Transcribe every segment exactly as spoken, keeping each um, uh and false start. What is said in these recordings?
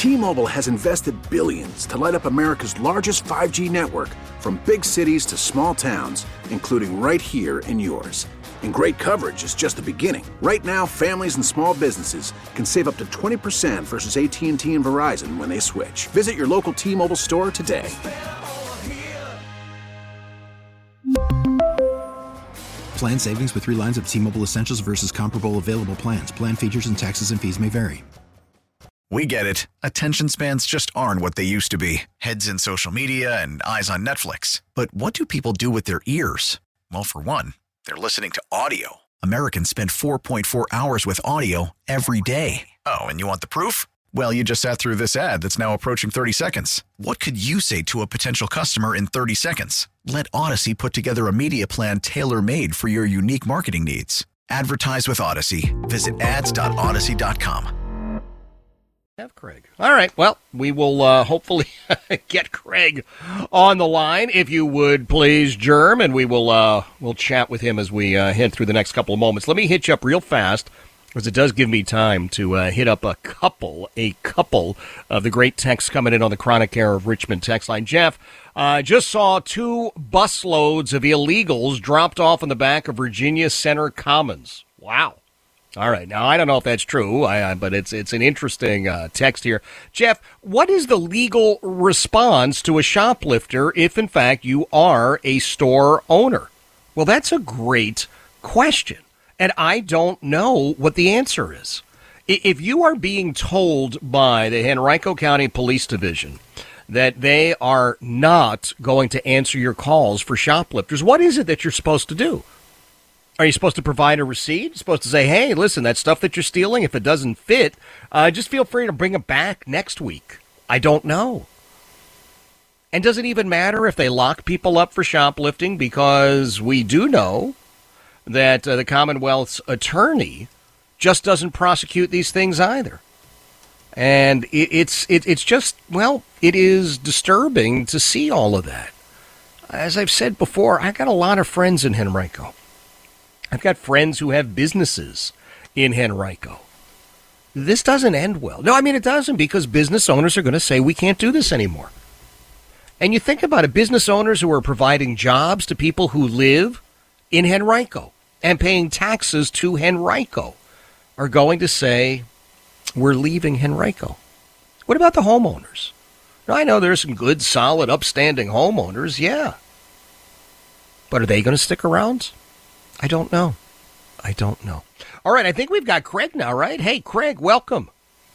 T-Mobile has invested billions to light up America's largest five G network, from big cities to small towns, including right here in yours. And great coverage is just the beginning. Right now, families and small businesses can save up to twenty percent versus A T and T and Verizon when they switch. Visit your local T-Mobile store today. Plan savings with three lines of T-Mobile Essentials versus comparable available plans. Plan features and taxes and fees may vary. We get it. Attention spans just aren't what they used to be. Heads in social media and eyes on Netflix. But what do people do with their ears? Well, for one, they're listening to audio. Americans spend four point four hours with audio every day. Oh, and you want the proof? Well, you just sat through this ad that's now approaching thirty seconds. What could you say to a potential customer in thirty seconds? Let Odyssey put together a media plan tailor-made for your unique marketing needs. Advertise with Odyssey. Visit ads dot odyssey dot com. Have Craig. All right. Well, we will uh, hopefully get Craig on the line, if you would please, Germ, and we will uh, we'll chat with him as we uh, head through the next couple of moments. Let me hitch up real fast, because it does give me time to uh, hit up a couple, a couple of the great texts coming in on the Chronic Care of Richmond text line. Jeff, I uh, just saw two busloads of illegals dropped off in the back of Virginia Center Commons. Wow. All right. Now, I don't know if that's true, I, I, but it's it's an interesting uh, text here. Jeff, what is the legal response to a shoplifter if, in fact, you are a store owner? Well, that's a great question, and I don't know what the answer is. If you are being told by the Henrico County Police Division that they are not going to answer your calls for shoplifters, what is it that you're supposed to do? Are you supposed to provide a receipt? You're supposed to say, hey, listen, that stuff that you're stealing, if it doesn't fit, uh, just feel free to bring it back next week. I don't know. And does it even matter if they lock people up for shoplifting? Because we do know that uh, the Commonwealth's attorney just doesn't prosecute these things either. And it, it's it, it's just, well, it is disturbing to see all of that. As I've said before, I got a lot of friends in Henrico. I've got friends who have businesses in Henrico. This doesn't end well. No, I mean, it doesn't, because business owners are going to say we can't do this anymore. And you think about it, business owners who are providing jobs to people who live in Henrico and paying taxes to Henrico are going to say, we're leaving Henrico. What about the homeowners? Now, I know there's some good, solid, upstanding homeowners, yeah. But are they going to stick around? I don't know. I don't know. All right, I think we've got Craig now, right? Hey, Craig, welcome.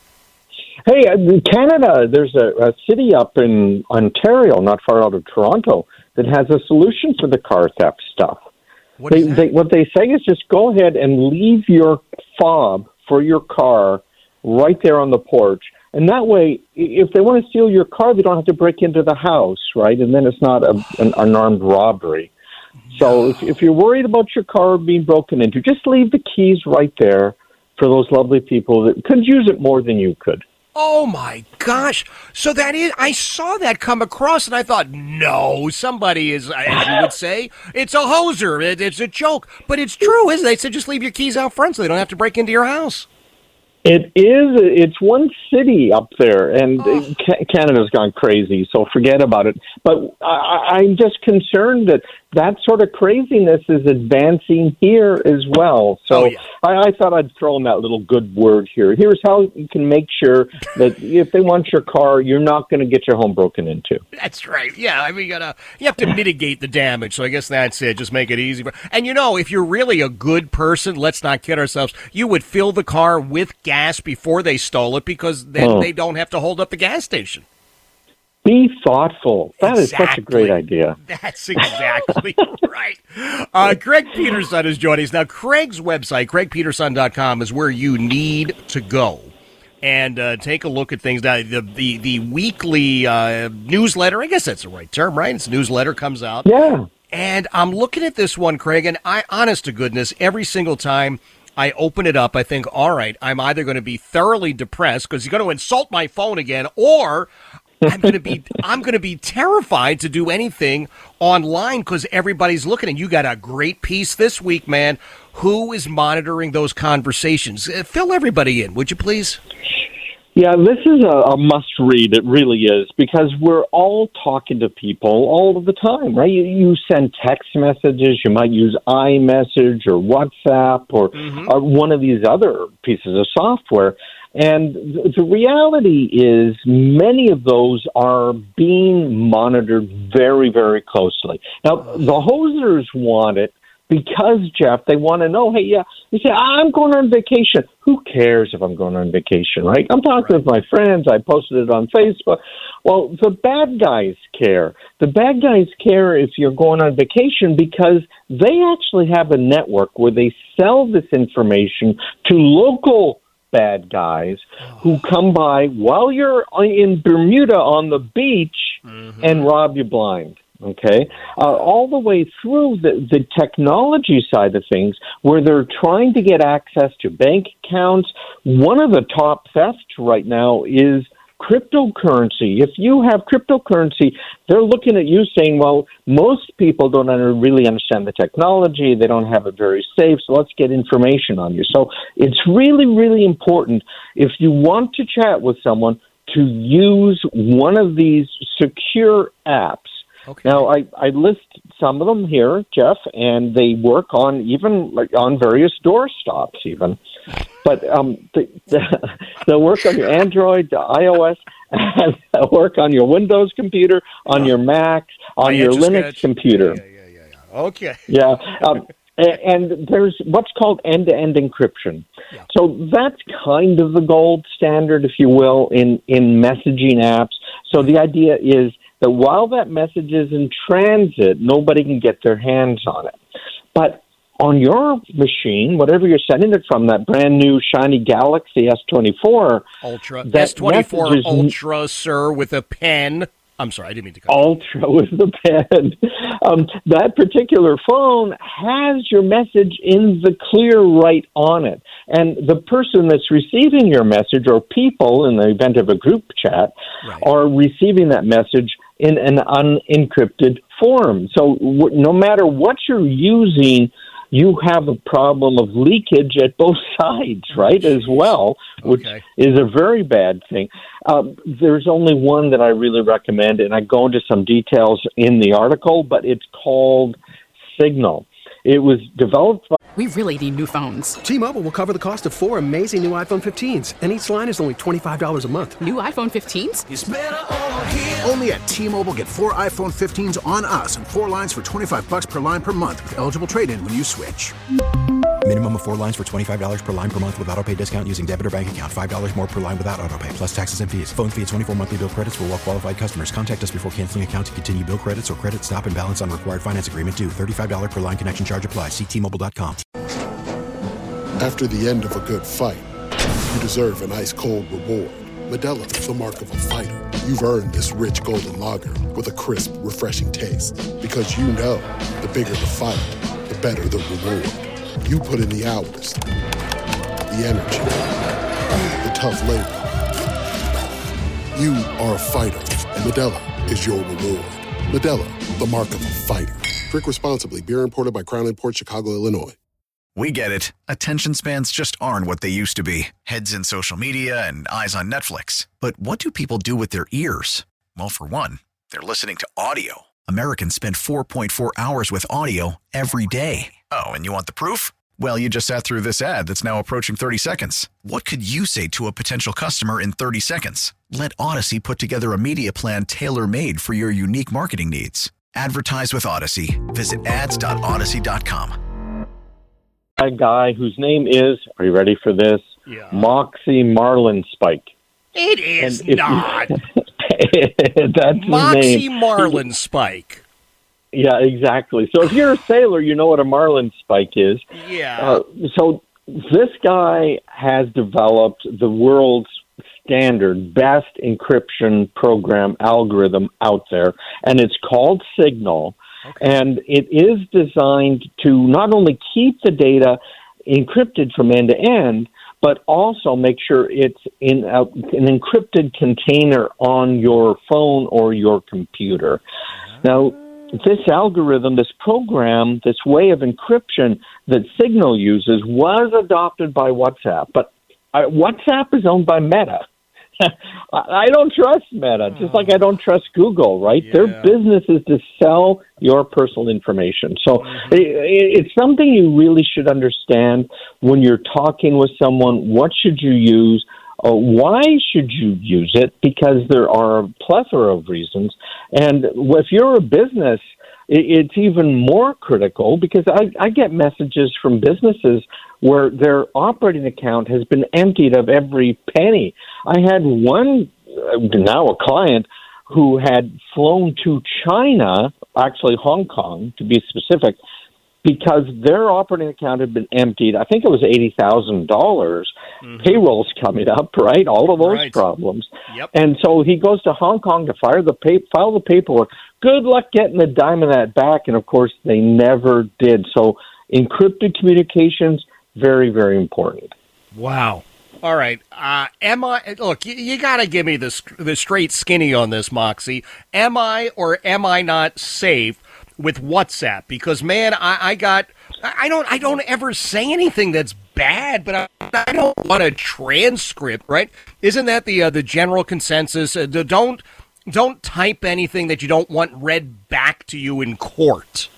Hey, in Canada, there's a, a city up in Ontario, not far out of Toronto, that has a solution for the car theft stuff. What, they, is that? They, what they say is just go ahead and leave your fob for your car right there on the porch. And that way, if they want to steal your car, they don't have to break into the house, right? And then it's not a, an unarmed robbery. So if, if you're worried about your car being broken into, just leave the keys right there for those lovely people that could use it more than you could. Oh, my gosh. So that is, I saw that come across, and I thought, no, somebody is, as you would say, it's a hoser. It, it's a joke. But it's true, isn't it? They said just leave your keys out front so they don't have to break into your house. It is. It's one city up there, and oh. Canada's gone crazy, so forget about it. But I, I'm just concerned that that sort of craziness is advancing here as well. So oh, yeah. I, I thought I'd throw in that little good word here. Here's how you can make sure that if they want your car, you're not going to get your home broken into. That's right. Yeah, I mean, you gotta you have to mitigate the damage. So I guess that's it. Just make it easy. And you know, if you're really a good person, let's not kid ourselves. You would fill the car with gas before they stole it, because then oh. they don't have to hold up the gas station. Be thoughtful. That exactly. is such a great idea. That's exactly right. Uh, Craig Peterson is joining us. Now, Craig's website, craig peterson dot com, is where you need to go and uh, take a look at things. Now, the, the, the weekly uh, newsletter, I guess that's the right term, right? It's a newsletter comes out. Yeah. And I'm looking at this one, Craig, and I, honest to goodness, every single time I open it up, I think, all right, I'm either going to be thoroughly depressed because he's going to insult my phone again, or I'm going to be I'm going to be terrified to do anything online because everybody's looking. And you got a great piece this week, man. Who is monitoring those conversations? Uh, fill everybody in, would you please? Yeah, this is a, a must-read. It really is, because we're all talking to people all of the time, right? You, you send text messages. You might use iMessage or WhatsApp or, mm-hmm. or one of these other pieces of software. And th- the reality is many of those are being monitored very, very closely. Now, the hosers want it because, Jeff, they want to know, hey, yeah, you say, I'm going on vacation. Who cares if I'm going on vacation, right? I'm talking right. with my friends. I posted it on Facebook. Well, the bad guys care. The bad guys care if you're going on vacation because they actually have a network where they sell this information to local bad guys who come by while you're in Bermuda on the beach mm-hmm. and rob you blind. Okay, uh, all the way through the, the technology side of things, where they're trying to get access to bank accounts. One of the top thefts right now is cryptocurrency. If you have cryptocurrency, they're looking at you saying, well, most people don't under, really understand the technology. They don't have it very safe, so let's get information on you. So it's really, really important, if you want to chat with someone, to use one of these secure apps. Okay. Now, I, I list some of them here, Jeff, and they work on even like on various doorstops even. But um, they, they'll work on your Android, iOS, and they'll work on your Windows computer, on your Mac, on your Linux sketch. computer. Yeah, yeah, yeah, yeah. Okay. Yeah. Um, and there's what's called end-to-end encryption. Yeah. So that's kind of the gold standard, if you will, in, in messaging apps. So the idea is that while that message is in transit, nobody can get their hands on it. But on your machine, whatever you're sending it from, that brand new shiny Galaxy S twenty-four. Ultra. S twenty-four Ultra, n- sir, with a pen. I'm sorry, I didn't mean to cut Ultra you. with the pen. Um, that particular phone has your message in the clear right on it. And the person that's receiving your message, or people in the event of a group chat, right. are receiving that message in an unencrypted form. So w- no matter what you're using, you have a problem of leakage at both sides, right, as well, which okay. is a very bad thing. Um, there's only one that I really recommend, and I go into some details in the article, but it's called Signal. It was developed by... We really need new phones. T-Mobile will cover the cost of four amazing new iPhone fifteens, and each line is only twenty-five dollars a month. New iPhone fifteens? It's better over here. Only at T-Mobile, get four iPhone fifteens on us and four lines for twenty-five dollars per line per month with eligible trade-in when you switch. Minimum of four lines for twenty-five dollars per line per month with autopay discount using debit or bank account. five dollars more per line without autopay, plus taxes and fees. Phone fee at twenty-four monthly bill credits for well-qualified customers. Contact us before canceling account to continue bill credits or credit stop and balance on required finance agreement due. thirty-five dollars per line connection charge applies. See T Mobile dot com. After the end of a good fight, you deserve an ice-cold reward. Modelo is the mark of a fighter. You've earned this rich golden lager with a crisp, refreshing taste. Because you know, the bigger the fight, the better the reward. You put in the hours, the energy, the tough labor. You are a fighter, and Modelo is your reward. Modelo, the mark of a fighter. Drink responsibly. Beer imported by Crown Imports, Chicago, Illinois. We get it. Attention spans just aren't what they used to be. Heads in social media and eyes on Netflix. But what do people do with their ears? Well, for one, they're listening to audio. Americans spend four point four hours with audio every day. Oh, and you want the proof? Well, you just sat through this ad that's now approaching thirty seconds. What could you say to a potential customer in thirty seconds? Let Odyssey put together a media plan tailor-made for your unique marketing needs. Advertise with Odyssey. Visit ads dot odyssey dot com. A guy whose name is, are you ready for this? Yeah. Moxie Marlinspike. It is not. That's Moxie Marlinspike. Yeah, exactly. So if you're a sailor, you know what a marlinspike is. Yeah. Uh, so this guy has developed the world's standard best encryption program algorithm out there, and it's called Signal. Okay. And it is designed to not only keep the data encrypted from end to end, but also make sure it's in a, an encrypted container on your phone or your computer. Uh-huh. Now, this algorithm, this program, this way of encryption that Signal uses was adopted by WhatsApp, but uh, WhatsApp is owned by Meta. I don't trust Meta, just like I don't trust Google, right? Yeah. Their business is to sell your personal information. So Mm-hmm. it, it's something you really should understand when you're talking with someone. What should you use? Uh, why should you use it? Because there are a plethora of reasons. And if you're a business, it, it's even more critical because I, I get messages from businesses where their operating account has been emptied of every penny. I had one, uh, now a client, who had flown to China, actually Hong Kong to be specific, because their operating account had been emptied. I think it was eighty thousand dollars. Mm-hmm. Payroll's coming up, right? All of those Right. problems. Yep. And so he goes to Hong Kong to file the, pay, file the paperwork. Good luck getting a dime of that back. And, of course, they never did. So encrypted communications, very, very important. Wow. All right. Uh, am I? Look, you, you got to give me the the straight skinny on this, Moxie. Am I or am I not safe with WhatsApp? Because man, I, I got. I don't. I don't ever say anything that's bad, but I, I don't want a transcript, right? Isn't that the uh, the general consensus? Uh, the, don't don't type anything that you don't want read back to you in court.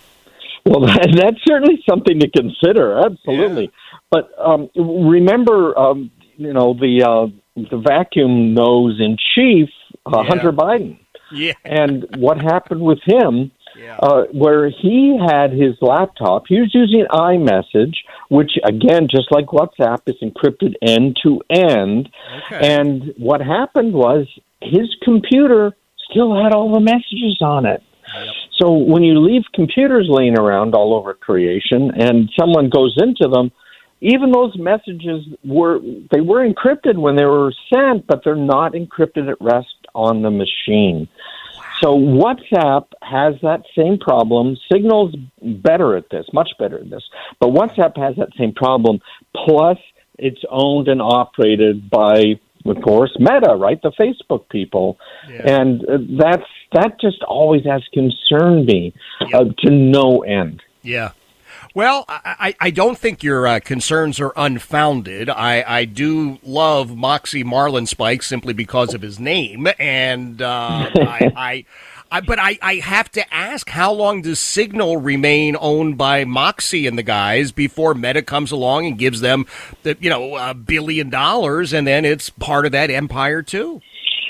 Well, that, that's certainly something to consider. Absolutely. Yeah. But um, remember, um, you know, the uh, the vacuum nose in chief, uh, yeah. Hunter Biden. Yeah. And what happened with him, yeah. uh, where he had his laptop, he was using iMessage, which, again, just like WhatsApp, is encrypted end to end. Okay. And what happened was his computer still had all the messages on it. Yep. So when you leave computers laying around all over creation and someone goes into them, even those messages were, they were encrypted when they were sent, but they're not encrypted at rest on the machine. Wow. So WhatsApp has that same problem. Signal's better at this, much better at this. But WhatsApp has that same problem. Plus, it's owned and operated by, of course, Meta, right? The Facebook people. Yeah. And uh, that's that just always has concerned me yep. uh, to no end. Yeah. Well, I, I don't think your uh, concerns are unfounded. I, I do love Moxie Marlinspike simply because of his name. And uh, I, I, I, but I, I have to ask, how long does Signal remain owned by Moxie and the guys before Meta comes along and gives them, the, you know, a billion dollars, and then it's part of that empire too?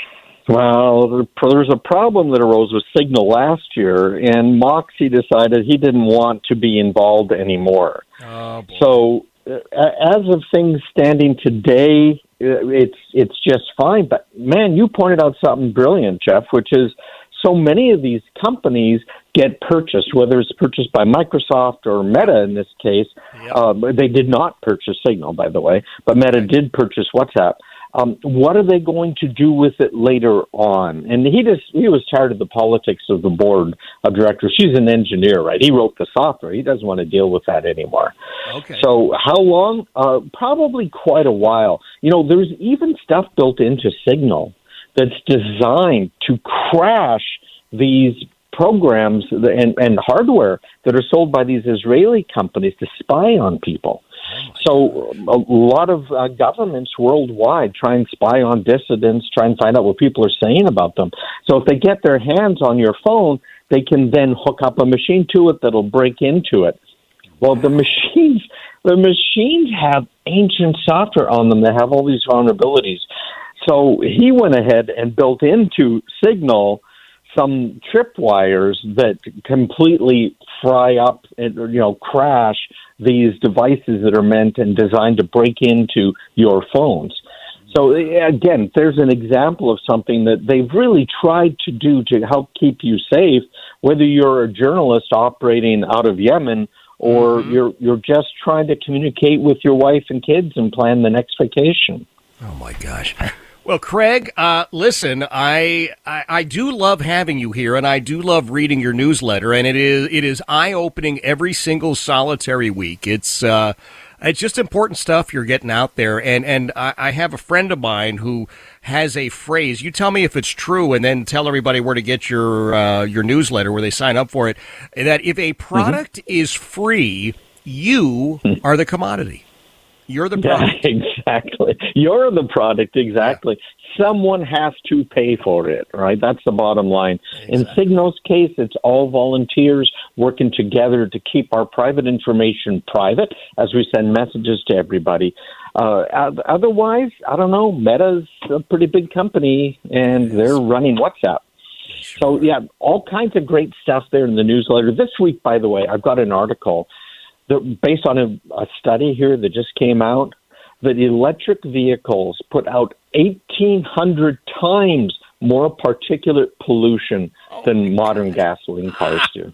Well, there's a problem that arose with Signal last year, and Moxie decided he didn't want to be involved anymore. Oh, boy. So, uh, as of things standing today, it's it's just fine. But, man, you pointed out something brilliant, Jeff, which is so many of these companies get purchased, whether it's purchased by Microsoft or Meta in this case. Yep. Um, they did not purchase Signal, by the way, but Meta did purchase WhatsApp. Um, what are they going to do with it later on? And he just he was tired of the politics of the board of directors. She's an engineer, right? He wrote the software. He doesn't want to deal with that anymore. Okay. So how long? Uh, probably quite a while. You know, there's even stuff built into Signal that's designed to crash these programs and, and hardware that are sold by these Israeli companies to spy on people. So a lot of uh, governments worldwide try and spy on dissidents, try and find out what people are saying about them. So if they get their hands on your phone, they can then hook up a machine to it that'll break into it. Well, the machines, the machines have ancient software on them that have all these vulnerabilities. So he went ahead and built into Signal some tripwires that completely fry up and, you know, crash these devices that are meant and designed to break into your phones. So, again, there's an example of something that they've really tried to do to help keep you safe, whether you're a journalist operating out of Yemen or mm-hmm. you're you're just trying to communicate with your wife and kids and plan the next vacation. Oh, my gosh. Well, Craig, uh, listen, I, I I do love having you here, and I do love reading your newsletter, and it is it is eye-opening every single solitary week. It's uh, it's just important stuff you're getting out there, and and I, I have a friend of mine who has a phrase. You tell me if it's true, and then tell everybody where to get your uh, your newsletter, where they sign up for it. That if a product mm-hmm. is free, you are the commodity. You're the product. Yeah, exactly. You're the product, exactly. Yeah. Someone has to pay for it, right? That's the bottom line. Exactly. In Signal's case, it's all volunteers working together to keep our private information private as we send messages to everybody. Uh, otherwise, I don't know, Meta's a pretty big company, and they're running WhatsApp. So, yeah, all kinds of great stuff there in the newsletter. This week, by the way, I've got an article that, based on a, a study here that just came out, that electric vehicles put out eighteen hundred times more particulate pollution oh, than modern gasoline cars do.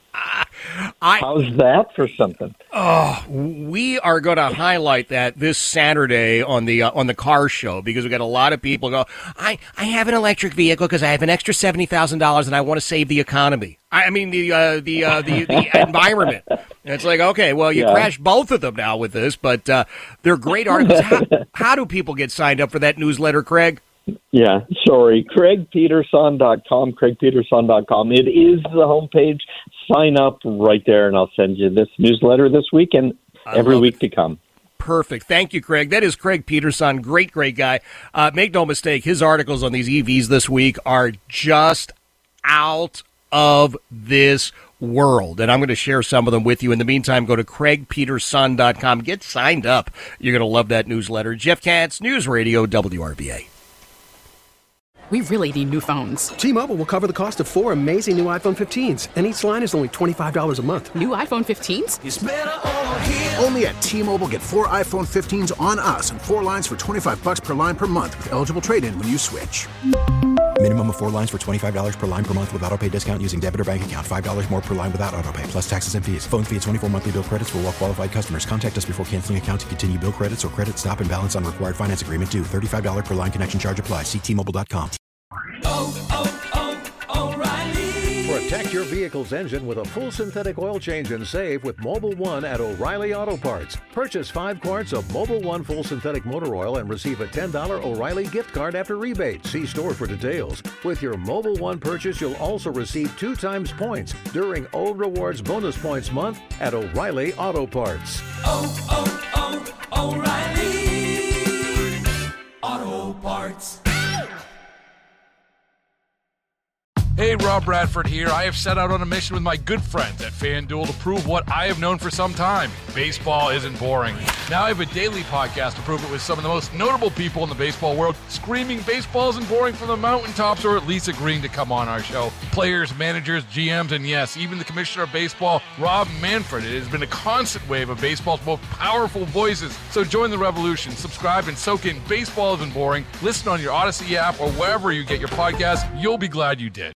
I, How's that for something? Oh, we are going to highlight that this Saturday on the uh, on the car show, because we got a lot of people go, I, I have an electric vehicle because I have an extra seventy thousand dollars and I want to save the economy. I, I mean, the uh, the, uh, the the environment. And it's like, okay, well, you yeah. crash both of them now with this, but uh, they're great articles. How, how do people get signed up for that newsletter, Craig? Yeah, sorry. Craig Peterson dot com, Craig Peterson dot com. It is the homepage. Sign up right there, and I'll send you this newsletter this week and every week to come. Perfect. Thank you, Craig. That is Craig Peterson. Great, great guy. Uh, make no mistake, his articles on these E Vs this week are just out of this world, and I'm going to share some of them with you. In the meantime, go to Craig Peterson dot com. Get signed up. You're going to love that newsletter. Jeff Katz, News Radio, W R V A. We really need new phones. T-Mobile will cover the cost of four amazing new iPhone fifteens, and each line is only twenty-five dollars a month. New iPhone fifteens? It's better over here. Only at T-Mobile, get four iPhone fifteens on us and four lines for twenty-five bucks per line per month with eligible trade-in when you switch. Minimum of four lines for twenty-five dollars per line per month with autopay discount using debit or bank account. five dollars more per line without autopay, plus taxes and fees. Phone fee at twenty-four monthly bill credits for well-qualified customers. Contact us before canceling account to continue bill credits or credit stop and balance on required finance agreement due. thirty-five dollars per line connection charge applies. See T Mobile dot com. Oh, oh, oh, O'Reilly. Protect your vehicle's engine with a full synthetic oil change and save with Mobil one at O'Reilly Auto Parts. Purchase five quarts of Mobil one full synthetic motor oil and receive a ten dollars O'Reilly gift card after rebate. See store for details. With your Mobil one purchase, you'll also receive two times points during O Rewards Bonus Points Month at O'Reilly Auto Parts. Oh, oh, oh, O'Reilly Auto Parts. Hey, Rob Bradford here. I have set out on a mission with my good friends at FanDuel to prove what I have known for some time. Baseball isn't boring. Now I have a daily podcast to prove it with some of the most notable people in the baseball world, screaming baseball isn't boring from the mountaintops, or at least agreeing to come on our show. Players, managers, G Ms, and yes, even the commissioner of baseball, Rob Manfred. It has been a constant wave of baseball's most powerful voices. So join the revolution. Subscribe and soak in Baseball Isn't Boring. Listen on your Odyssey app or wherever you get your podcasts. You'll be glad you did.